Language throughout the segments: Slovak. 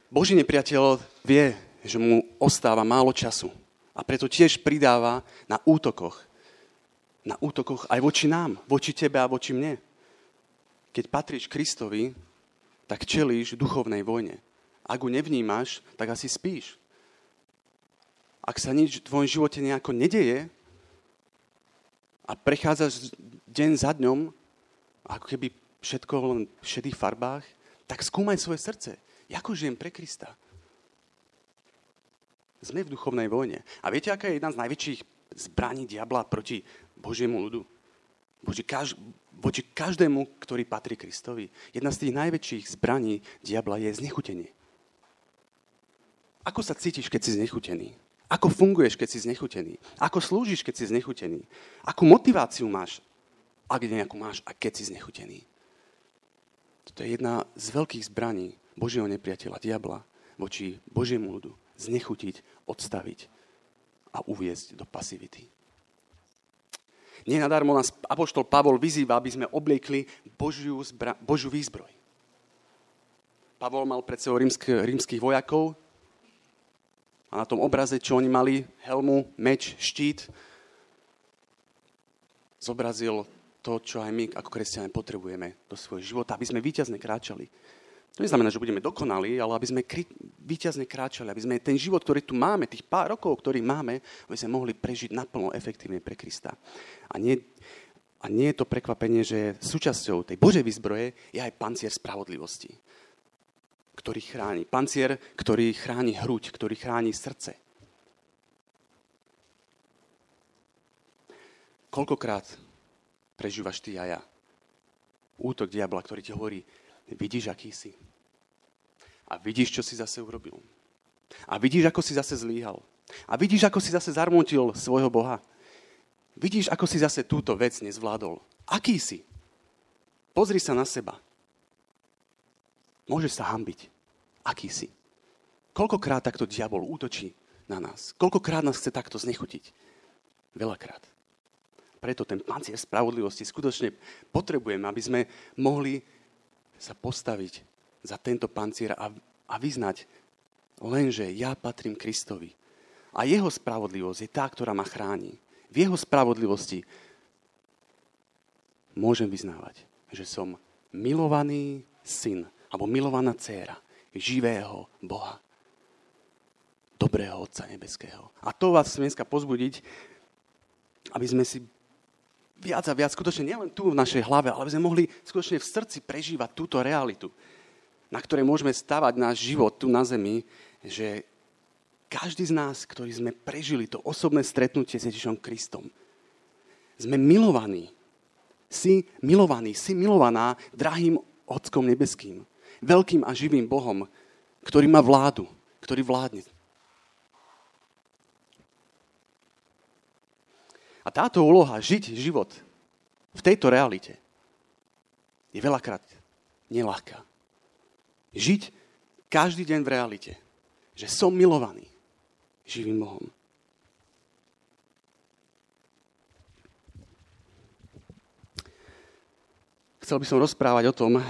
Boží nepriateľ vie, že mu ostáva málo času a preto tiež pridáva na útokoch. Na útokoch aj voči nám, voči tebe a voči mne. Keď patríš Kristovi, tak čelíš duchovnej vojne. Ak ho nevnímaš, tak asi spíš. Ak sa nič v tvojom živote nejako nedeje a prechádzaš deň za dňom, ako keby všetko len v šedých farbách, tak skúmaj svoje srdce. Ako žijem pre Krista? Sme v duchovnej vojne. A viete, aká je jedna z najväčších zbraní diabla proti Božiemu ľudu? Voči každému, ktorý patrí Kristovi. Jedna z tých najväčších zbraní diabla je znechutenie. Ako sa cítiš, keď si znechutený? Ako funguješ, keď si znechutený? Ako slúžiš, keď si znechutený? Akú motiváciu máš, ak nejakú máš, a keď si znechutený? Toto je jedna z veľkých zbraní Božieho nepriateľa, diabla, voči Božiemu ľudu. Znechutiť, odstaviť a uviesť do pasivity. Nenadarmo nás apoštol Pavol vyzýva, aby sme obliekli Božiu výzbroj. Pavol mal pred sebou rímskych vojakov a na tom obraze, čo oni mali, helmu, meč, štít, zobrazil to, čo aj my ako kresťania potrebujeme do svojho života, aby sme víťazne kráčali. To neznamená, že budeme dokonali, ale aby sme víťazne kráčali, aby sme ten život, ktorý tu máme, tých pár rokov, ktorý máme, aby sme mohli prežiť naplno efektívne pre Krista. A nie je to prekvapenie, že súčasťou tej Božej výzbroje je aj pancier spravodlivosti, ktorý chráni. Pancier, ktorý chráni hruď, ktorý chráni srdce. Koľkokrát prežívaš ty a ja útok diabla, ktorý ti hovorí, vidíš, aký si. A vidíš, čo si zase urobil. A vidíš, ako si zase zlíhal. A vidíš, ako si zase zarmútil svojho Boha. Vidíš, ako si zase túto vec nezvládol. Aký si? Pozri sa na seba. Môžeš sa hanbiť. Aký si? Koľkokrát takto diabol útočí na nás? Koľkokrát nás chce takto znechutiť? Veľakrát. Preto ten pancier spravodlivosti skutočne potrebujeme, aby sme mohli sa postaviť za tento pancier a vyznať lenže ja patrím Kristovi. A jeho spravodlivosť je tá, ktorá ma chráni. V jeho spravodlivosti môžem vyznávať, že som milovaný syn alebo milovaná dcéra živého Boha. Dobrého Otca nebeského. A to vás chcem dneska pozbudiť, aby sme si viac a viac, skutočne nielen tu v našej hlave, ale aby sme mohli skutočne v srdci prežívať túto realitu, na ktorej môžeme stavať náš život tu na zemi, že každý z nás, ktorí sme prežili to osobné stretnutie s Ježišom Kristom, sme milovaní. Si milovaná drahým Otcom nebeským, veľkým a živým Bohom, ktorý má vládu, ktorý vládne. A táto úloha, žiť život v tejto realite, je veľakrát neľahká. Žiť každý deň v realite, že som milovaný živým Bohom. Chcel by som rozprávať o tom,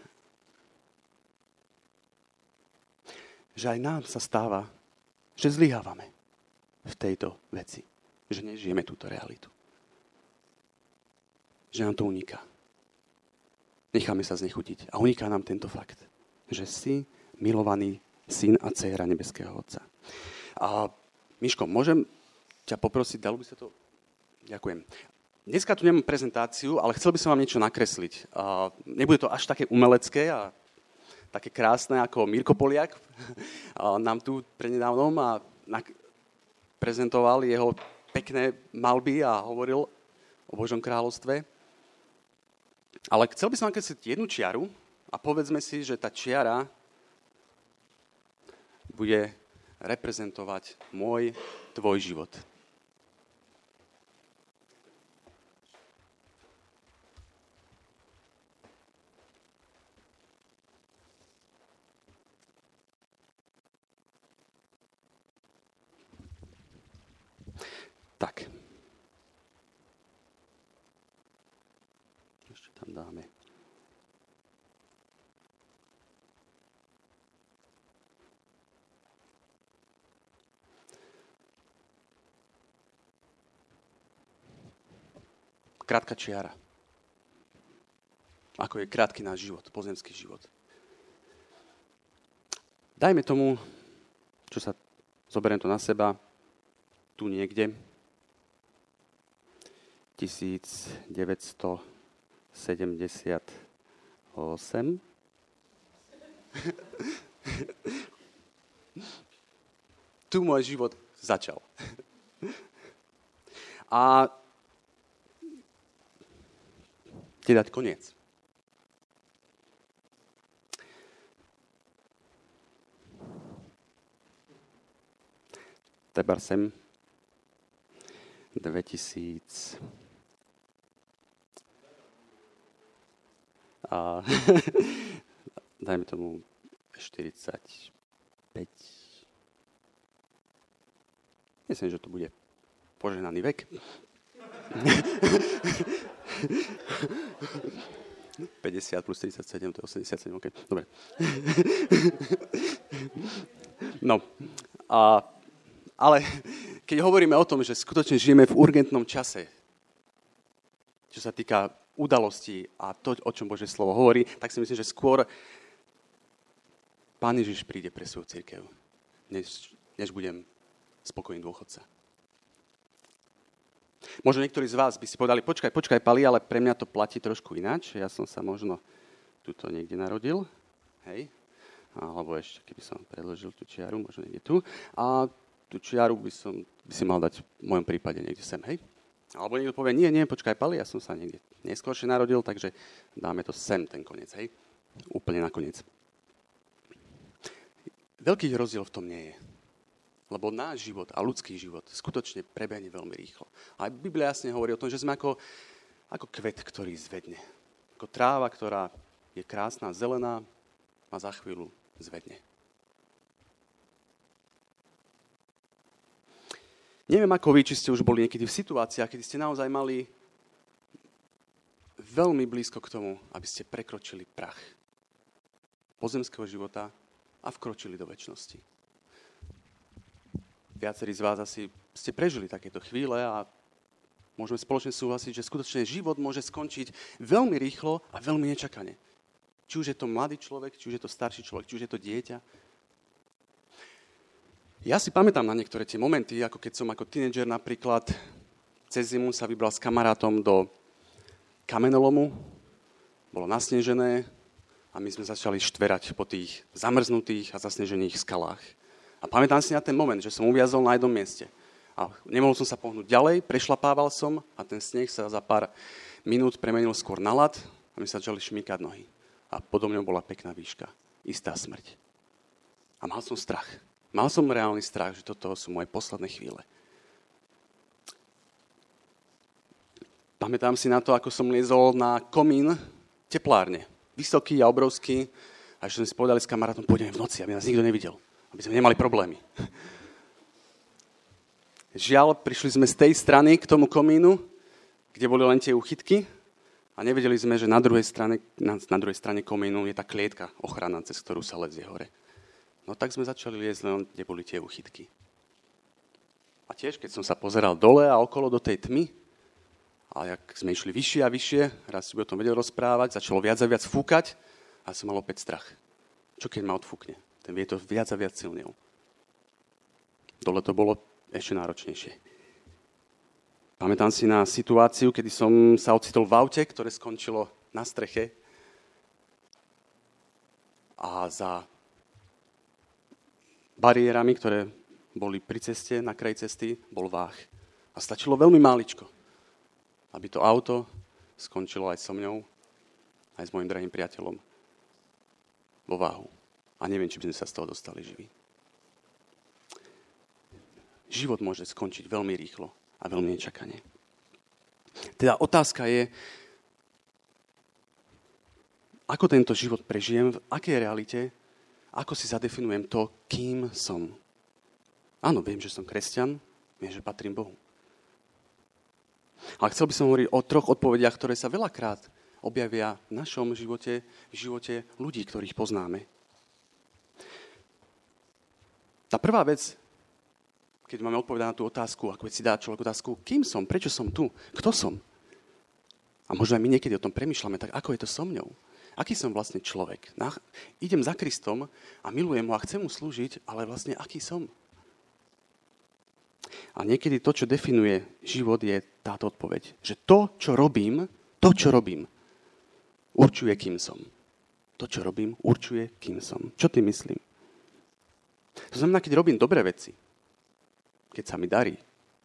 že aj nám sa stáva, že zlyhávame v tejto veci. Že nežijeme túto realitu. Že nám to uniká. Necháme sa znechutiť. A uniká nám tento fakt. Že si milovaný syn a dcéra nebeského Otca. A Miško, môžem ťa poprosiť, dalo by sa to? Ďakujem. Dneska tu nemám prezentáciu, ale chcel by som vám niečo nakresliť. Nebude to až také umelecké a také krásne ako Mirko Poliak nám tu prednedávnom prezentoval jeho pekné malby a hovoril o Božom kráľovstve. Ale chcel by som nakresliť jednu čiaru a povedzme si, že tá čiara bude reprezentovať tvoj život. Tak. Ešte tam dáme. Krátka čiara. Ako je krátky náš život, pozemský život. Dajme tomu, zoberiem to na seba, tu niekde, 1978. Tu môj život začal. A ti dať koniec. Tebar sem 2000 a dajme tomu 45. Myslím, že to bude požehnaný vek. 50 plus 37, to je 87, ok, dobre. No, ale keď hovoríme o tom, že skutočne žijeme v urgentnom čase, čo sa týka udalostí a to, o čom Božie slovo hovorí, tak si myslím, že skôr Pán Ježiš príde pre svoju cirkev, než budem spokojný dôchodca. Možno niektorí z vás by si povedali, počkaj, Pali, ale pre mňa to platí trošku ináč. Ja som sa možno tuto niekde narodil, hej, alebo ešte, keby som predložil tú čiaru, možno niekde tu. A tú čiaru by si mal dať v mojom prípade niekde sem, hej. Alebo niekto povie, nie, počkaj, Pali, ja som sa niekde neskôršie narodil, takže dáme to sem, ten koniec, hej. Úplne nakoniec. Veľký rozdiel v tom nie je. Lebo náš život a ľudský život skutočne prebehne veľmi rýchlo. A Biblia jasne hovorí o tom, že sme ako kvet, ktorý zvedne. Ako tráva, ktorá je krásna, zelená a za chvíľu zvedne. Neviem, ako vy, či ste už boli niekedy v situáciách, kedy ste naozaj mali veľmi blízko k tomu, aby ste prekročili prach pozemského života a vkročili do večnosti. Viacerí z vás asi ste prežili takéto chvíle a môžeme spoločne súhlasiť, že skutočne život môže skončiť veľmi rýchlo a veľmi nečakane. Či už je to mladý človek, či už je to starší človek, či už je to dieťa. Ja si pamätám na niektoré tie momenty, ako keď som ako tínedžer napríklad cez zimu sa vybral s kamarátom do kamenolomu. Bolo nasnežené a my sme začali štverať po tých zamrznutých a zasnežených skalách. A pamätám si na ten moment, že som uviazol na jednom mieste. A nemohol som sa pohnúť ďalej, prešlapával som a ten sneh sa za pár minút premenil skôr na ľad a my sa začali šmýkať nohy. A podo mňou bola pekná výška. Istá smrť. A mal som strach. Mal som reálny strach, že toto sú moje posledné chvíle. Pamätám si na to, ako som liezol na komín teplárne. Vysoký a obrovský. A ešte sme si povedali s kamarátom, pôjdeme v noci, aby nás nikto nevidel. Aby sme nemali problémy. Žiaľ, prišli sme z tej strany k tomu komínu, kde boli len tie uchytky a nevedeli sme, že na druhej strane komínu je tá klietka ochranná, cez ktorú sa lezie hore. No tak sme začali liezť len, kde boli tie uchytky. A tiež, keď som sa pozeral dole a okolo do tej tmy, a jak sme išli vyššie a vyššie, raz si o tom vedel rozprávať, začalo viac a viac fúkať a som mal opäť strach. Čo keď ma odfúkne? Ten vietor viac a viac silnil. Dole to bolo ešte náročnejšie. Pamätám si na situáciu, kedy som sa ocitol v aute, ktoré skončilo na streche a za bariérami, ktoré boli pri ceste, na kraji cesty, bol váh. A stačilo veľmi máličko, aby to auto skončilo aj so mňou, aj s mojim drahým priateľom vo váhu. A neviem, či by sme sa z toho dostali živí. Život môže skončiť veľmi rýchlo a veľmi nečakane. Teda otázka je, ako tento život prežijem, v akej realite, ako si zadefinujem to, kým som. Áno, viem, že som kresťan, viem, že patrím Bohu. Ale chcel by som hovoriť o 3 odpovediach, ktoré sa veľakrát objavia v našom živote, v živote ľudí, ktorých poznáme. Tá prvá vec, keď máme odpovedať na tú otázku, ako si dá človek otázku, kým som, prečo som tu, kto som, A možno aj my niekedy o tom premýšľame, tak ako je to so mňou? Aký som vlastne človek? Idem za Kristom a milujem ho a chcem mu slúžiť, ale vlastne aký som? A niekedy to, čo definuje život, je táto odpoveď. Že to, čo robím, určuje, kým som. To, čo robím, určuje, kým som. Čo ty myslím? To znamená, keď robím dobré veci, keď sa mi darí,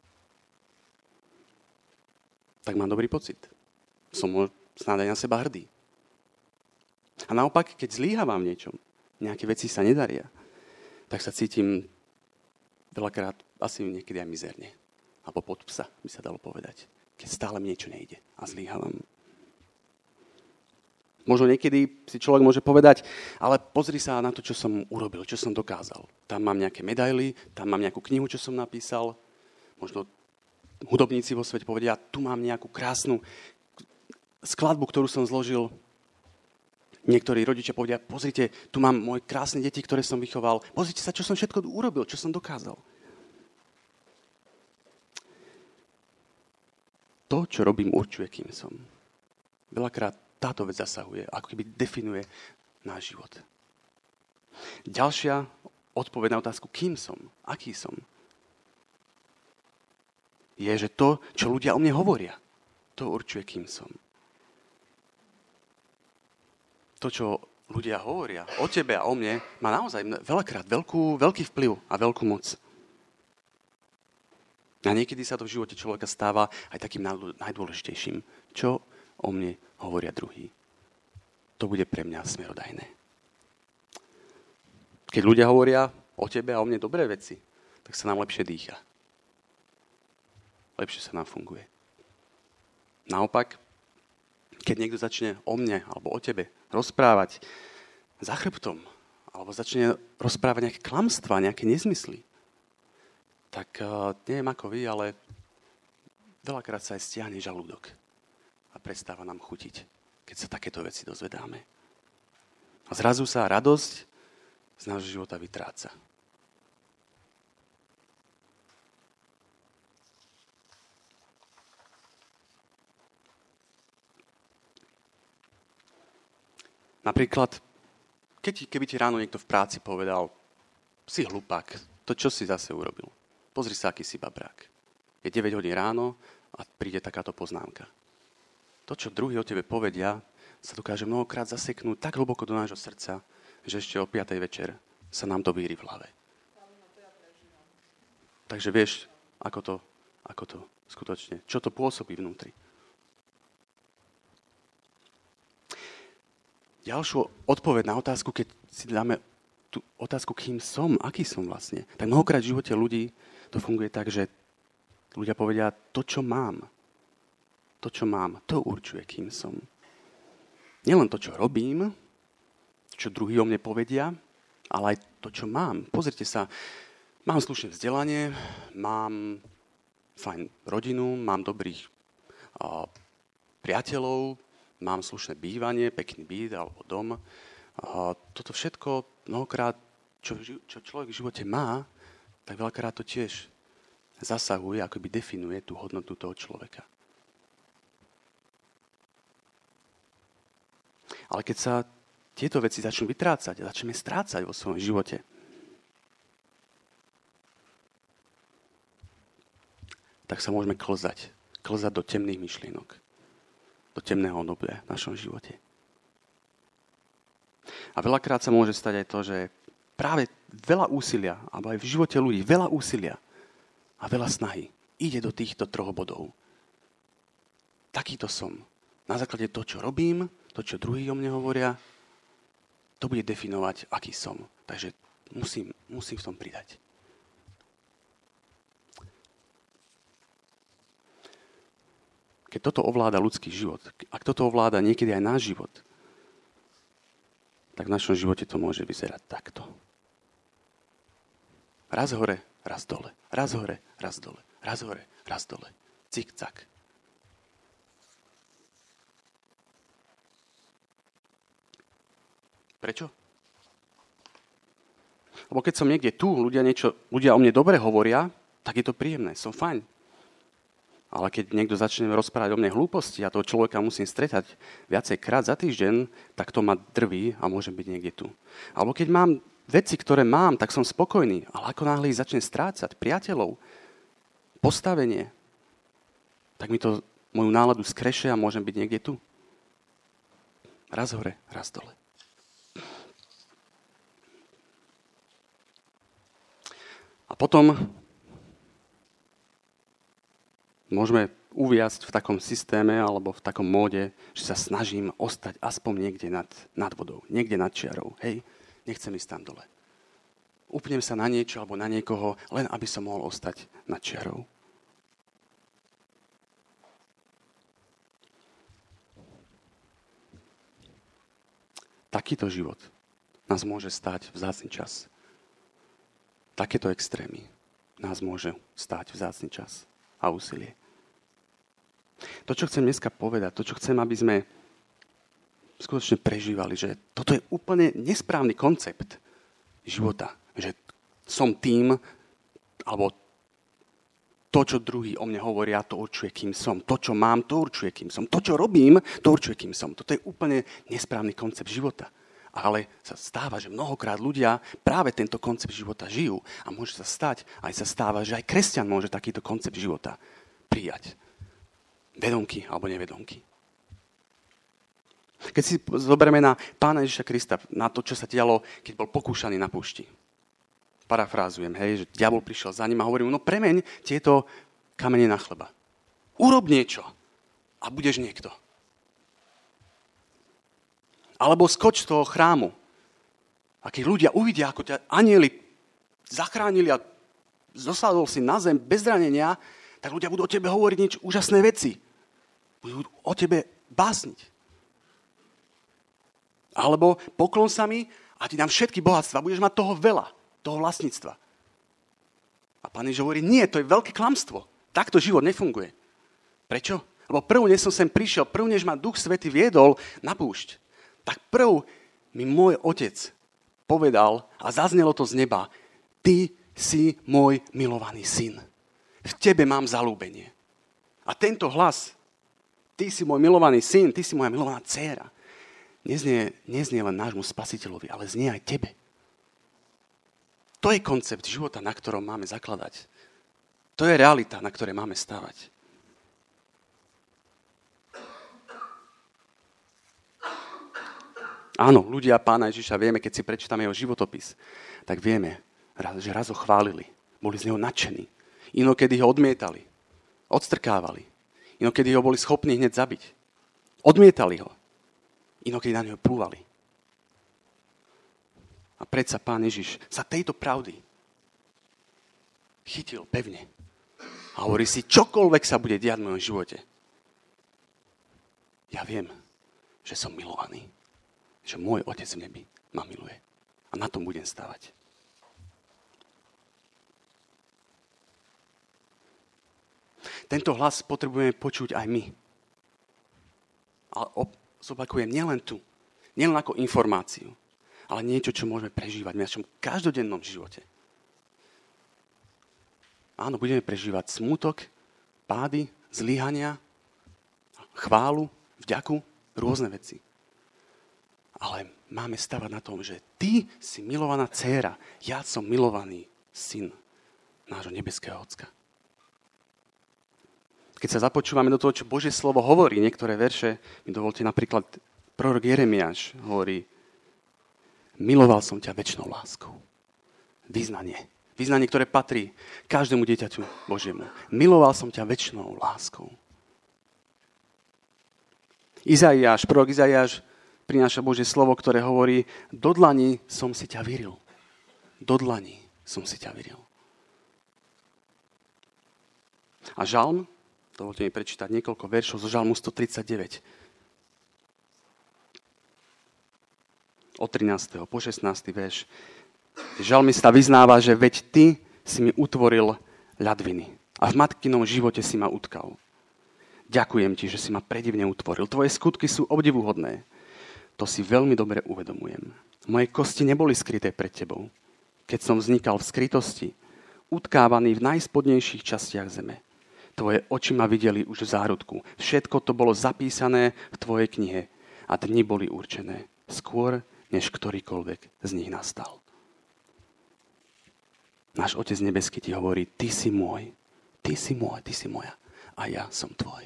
tak mám dobrý pocit. Som snáď aj na seba hrdý. A naopak, keď zlyhávam v niečom, nejaké veci sa nedaria, tak sa cítim veľakrát asi niekedy aj mizerne. Alebo pod psa, by sa dalo povedať. Keď stále mi niečo nejde a zlyhávam. Možno niekedy si človek môže povedať, ale pozri sa na to, čo som urobil, čo som dokázal. Tam mám nejaké medaily, tam mám nejakú knihu, čo som napísal. Možno hudobníci vo svete povedia, tu mám nejakú krásnu skladbu, ktorú som zložil. Niektorí rodičia povedia, pozrite, tu mám moje krásne deti, ktoré som vychoval. Pozrite sa, čo som všetko urobil, čo som dokázal. To, čo robím, určuje, kým som. Veľakrát táto vec zasahuje, ako keby definuje náš život. Ďalšia odpoveď na otázku, kým som, aký som, je, že to, čo ľudia o mne hovoria, to určuje, kým som. To, čo ľudia hovoria o tebe a o mne, má naozaj veľakrát veľký vplyv a veľkú moc. A niekedy sa to v živote človeka stáva aj takým najdôležitejším. Čo o mne hovoria druhí. To bude pre mňa smerodajné. Keď ľudia hovoria o tebe a o mne dobré veci, tak sa nám lepšie dýcha. Lepšie sa nám funguje. Naopak, keď niekto začne o mne alebo o tebe rozprávať za chrbtom, alebo začne rozprávať nejaké klamstvá, nejaké nezmysly, tak neviem ako vy, ale veľakrát sa aj stiahne žalúdok a prestáva nám chutiť, keď sa takéto veci dozvedáme. A zrazu sa radosť z nášho života vytráca. Napríklad, keby ti ráno niekto v práci povedal, si hlupák, to čo si zase urobil? Pozri sa, aký si babrák. Je 9 hodín ráno a príde takáto poznámka. To, čo druhí o tebe povedia, sa dokáže mnohokrát zaseknúť tak hlboko do nášho srdca, že ešte o 5. večer sa nám to víri v hlave. Takže vieš, ako to skutočne, čo to pôsobí vnútri. Ďalšiu odpoveď na otázku, keď si dáme tú otázku, kým som, aký som vlastne, tak mnohokrát v živote ľudí to funguje tak, že ľudia povedia, to, čo mám, to určuje, kým som. Nielen to, čo robím, čo druhí o mne povedia, ale aj to, čo mám. Pozrite sa, mám slušné vzdelanie, mám fajn rodinu, mám dobrých priateľov, mám slušné bývanie, pekný byt alebo dom. Toto všetko mnohokrát, čo človek v živote má, tak veľakrát to tiež zasahuje, akoby definuje tú hodnotu toho človeka. Ale keď sa tieto veci začnú vytrácať a začneme strácať vo svojom živote, tak sa môžeme klzať do temných myšlienok, do temného obdobia v našom živote. A veľakrát sa môže stať aj to, že práve veľa úsilia, alebo aj v živote ľudí, veľa úsilia a veľa snahy ide do týchto 3 bodov. Takýto som. Na základe toho, čo robím, to, čo druhí o mne hovoria, to bude definovať, aký som. Takže musím v tom pridať. Keď toto ovláda ľudský život, ak toto ovláda niekedy aj náš život, tak v našom živote to môže vyzerať takto. Raz hore, raz dole. Raz hore, raz dole. Raz hore, raz dole. Cik-cak. Prečo? Lebo keď som niekde tu, ľudia o mne dobre hovoria, tak je to príjemné, som fajn. Ale keď niekto začne rozprávať o mne hlúposti a toho človeka musím stretať viacej krát za týždeň, tak to ma drví a môžem byť niekde tu. Alebo keď mám veci, ktoré mám, tak som spokojný. Ale ako náhle ich začne strácať, priateľov, postavenie, tak mi to moju náladu skreše a môžem byť niekde tu. Raz hore, raz dole. A potom môžeme uviazť v takom systéme alebo v takom móde, že sa snažím ostať aspoň niekde nad vodou, niekde nad čiarou. Hej, nechcem ísť tam dole. Upnem sa na niečo alebo na niekoho, len aby som mohol ostať nad čiarou. Takýto život nás môže stáť vzácny čas. Takéto extrémy nás môže stáť vzácny čas a úsilie. To, čo chcem dneska povedať, to, čo chcem, aby sme skutočne prežívali, že toto je úplne nesprávny koncept života. Že som tým, alebo to, čo druhý o mne hovoria, to určuje, kým som. To, čo mám, to určuje, kým som. To, čo robím, to určuje, kým som. Toto je úplne nesprávny koncept života. Ale sa stáva, že mnohokrát ľudia práve tento koncept života žijú. A môže sa stať, aj sa stáva, že aj kresťan môže takýto koncept života prijať. Vedomky alebo nevedomky. Keď si zoberieme na Pána Ježiša Krista, na to, čo sa dialo, keď bol pokúšaný na púšti. Parafrázujem, hej, že diabol prišiel za ním a hovorí mu, no premeň tieto kamene na chleba. Urob niečo a budeš niekto. Alebo skoč z toho chrámu. A keď ľudia uvidia, ako ťa anjeli zachránili a zosadol si na zem bez zranenia, tak ľudia budú o tebe hovoriť niečo úžasné veci. Budú o tebe básniť. Alebo poklon sa mi a ti dám všetky bohatstva. Budeš mať toho veľa, toho vlastníctva. A Pán Ježiš hovorí, nie, to je veľké klamstvo. Takto život nefunguje. Prečo? Lebo prv, než som sem prišiel, prv, než ma Duch Svätý viedol na púšť, tak prv mi môj Otec povedal a zaznelo to z neba, ty si môj milovaný syn. V tebe mám zaľúbenie. A tento hlas, ty si môj milovaný syn, ty si moja milovaná dcéra, neznie len nášmu spasiteľovi, ale znie aj tebe. To je koncept života, na ktorom máme zakladať. To je realita, na ktorej máme stávať. Áno, ľudia Pána Ježiša, vieme, keď si prečítame jeho životopis, tak vieme, že raz ho chválili, boli z neho nadšení. Inokedy ho odmietali, odstrkávali. Inokedy ho boli schopní hneď zabiť. Odmietali ho. Inokedy na neho plúvali. A predsa Pán Ježiš sa tejto pravdy chytil pevne. A hovorí si, čokoľvek sa bude diať v mojom živote. Ja viem, že som milovaný. Že môj Otec v nebi ma miluje. A na tom budem stávať. Tento hlas potrebujeme počuť aj my. Ale zopakujem, nielen tu. Nielen ako informáciu. Ale niečo, čo môžeme prežívať v našom každodennom živote. Áno, budeme prežívať smútok, pády, zlyhania, chválu, vďaku, rôzne veci. Ale máme stavať na tom, že ty si milovaná dcéra, ja som milovaný syn nášho nebeského Ocka. Keď sa započúvame do toho, čo Božie slovo hovorí, niektoré verše, mi dovolte napríklad prorok Jeremiáš hovorí, miloval som ťa večnou láskou. Vyznanie, ktoré patrí každému dieťaťu Božiemu. Miloval som ťa večnou láskou. Prorok Izaiáš prináša Božie slovo, ktoré hovorí, do dlani som si ťa vyril. Do dlani som si ťa vyril. A žalm, dovolte mi prečítať niekoľko veršov zo žalmu 139. Od 13. po 16. verš. Žalmista vyznáva, že veď ty si mi utvoril ľadviny a v matkinom živote si ma utkal. Ďakujem ti, že si ma predivne utvoril. Tvoje skutky sú obdivuhodné. To si veľmi dobre uvedomujem. Moje kosti neboli skryté pred tebou. Keď som vznikal v skrytosti, utkávaný v najspodnejších častiach zeme. Tvoje oči ma videli už v zárodku. Všetko to bolo zapísané v tvojej knihe a dni boli určené skôr, než ktorýkoľvek z nich nastal. Náš Otec nebeský ti hovorí, ty si môj, ty si môj, ty si moja a ja som tvoj.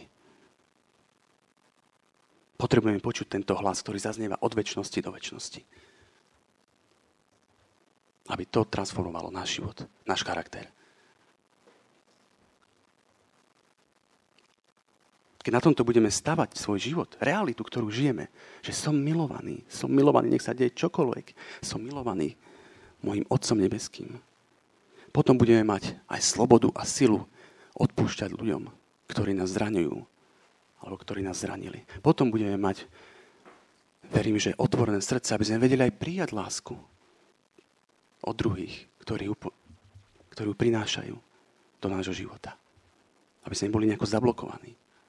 Potrebujeme počuť tento hlas, ktorý zaznieva od večnosti do večnosti. Aby to transformovalo náš život, náš charakter. Keď na tomto budeme stavať svoj život, realitu, ktorú žijeme, že som milovaný, nech sa deje čokoľvek, som milovaný mojim Otcom nebeským. Potom budeme mať aj slobodu a silu odpúšťať ľuďom, ktorí nás zraňujú, alebo ktorí nás zranili. Potom budeme mať, verím, že otvorené srdce, aby sme vedeli aj prijať lásku od druhých, ktorí ju prinášajú do nášho života. Aby sme boli nejako zablokovaní.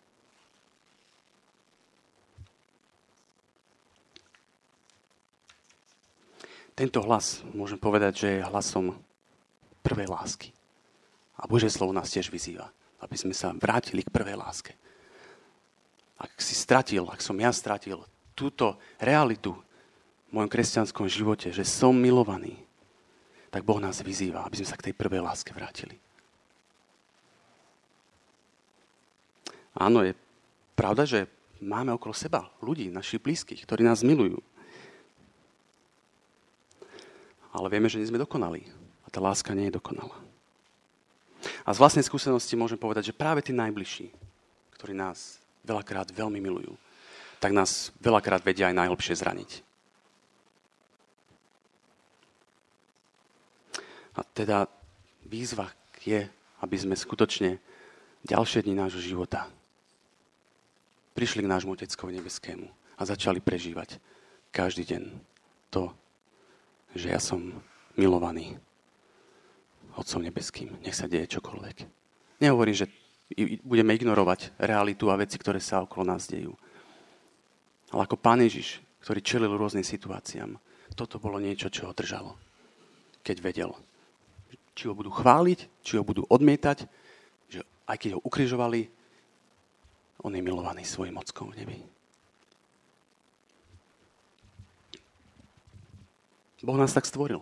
Tento hlas, môžem povedať, že je hlasom prvej lásky. A Božie slovo nás tiež vyzýva, aby sme sa vrátili k prvej láske. Ak som ja stratil túto realitu v mojom kresťanskom živote, že som milovaný, tak Boh nás vyzýva, aby sme sa k tej prvej láske vrátili. Áno, je pravda, že máme okolo seba ľudí, našich blízkych, ktorí nás milujú. Ale vieme, že nie sme dokonalí. A tá láska nie je dokonalá. A z vlastnej skúsenosti môžem povedať, že práve tí najbližší, ktorí nás veľakrát veľmi milujú, tak nás veľakrát vedia aj najhlbšie zraniť. A teda výzva je, aby sme skutočne ďalšie dni nášho života prišli k nášmu Oteckovi nebeskému a začali prežívať každý deň to, že ja som milovaný Otcom nebeským. Nech sa deje čokoľvek. Nehovorím, že budeme ignorovať realitu a veci, ktoré sa okolo nás dejú. Ale ako Pán Ježiš, ktorý čelil rôznym situáciám, toto bolo niečo, čo ho držalo. Keď vedel, či ho budú chváliť, či ho budú odmietať, že aj keď ho ukrižovali, on je milovaný svojim Otcom v nebi. Boh nás tak stvoril.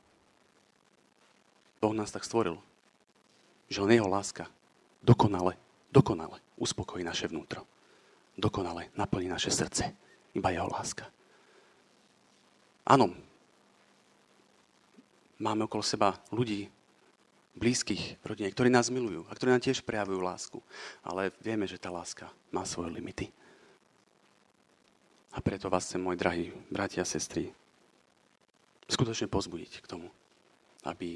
Boh nás tak stvoril, že len jeho láska dokonale uspokojí naše vnútro. Dokonale naplní naše srdce. Iba jeho láska. Áno, máme okolo seba ľudí, blízkych v rodine, ktorí nás milujú a ktorí nám tiež prejavujú lásku. Ale vieme, že tá láska má svoje limity. A preto vás chcem, moji drahí bratia a sestry, skutočne pozbudiť k tomu, aby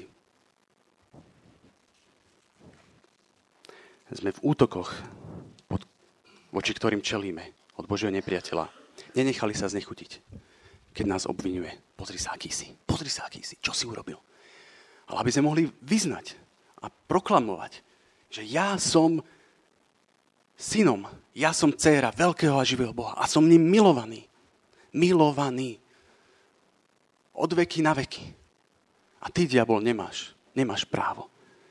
sme v útokoch, voči ktorým čelíme od Božieho nepriateľa, nenechali sa znechutiť, keď nás obviňuje. Pozri sa, aký si, čo si urobil. Ale aby sme mohli vyznať a proklamovať, že ja som synom, ja som dcéra veľkého a živého Boha a som ním milovaný. Milovaný. Od veky na veky. A ty, diabol, nemáš právo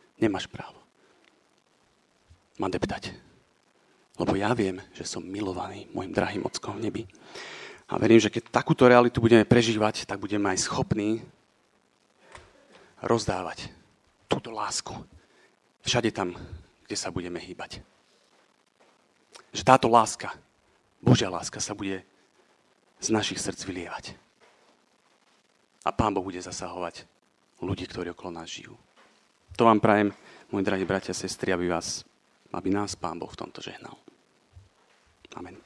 ma deptať. Lebo ja viem, že som milovaný môjim drahým Otcom v nebi. A verím, že keď takúto realitu budeme prežívať, tak budeme aj schopní rozdávať túto lásku všade tam, kde sa budeme hýbať. Že táto láska, Božia láska, sa bude z našich srdc vylievať. A Pán Boh bude zasahovať ľudí, ktorí okolo nás žijú. To vám prajem, moji drahí bratia a sestry, aby nás Pán Boh v tomto žehnal. Amen.